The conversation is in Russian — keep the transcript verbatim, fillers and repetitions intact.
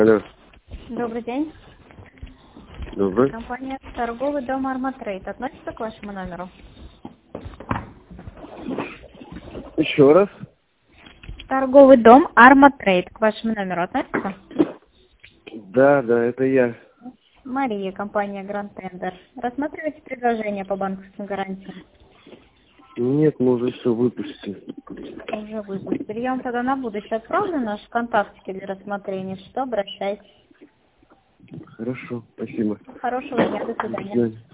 Алло. Добрый день. Добрый. Компания «Торговый дом Арматрейд» относится к вашему номеру? Еще раз. Торговый дом Арматрейд к вашему номеру относится? Да, да, это я. Мария, компания Grand Tender. Рассматриваете предложение по банковским гарантиям? Нет, мы уже все выпустили. Уже выпустили. Я вам тогда на будущее отправлю наши контактики для рассмотрения, что обращайтесь. Хорошо, спасибо. Хорошего дня, до До свидания. свидания.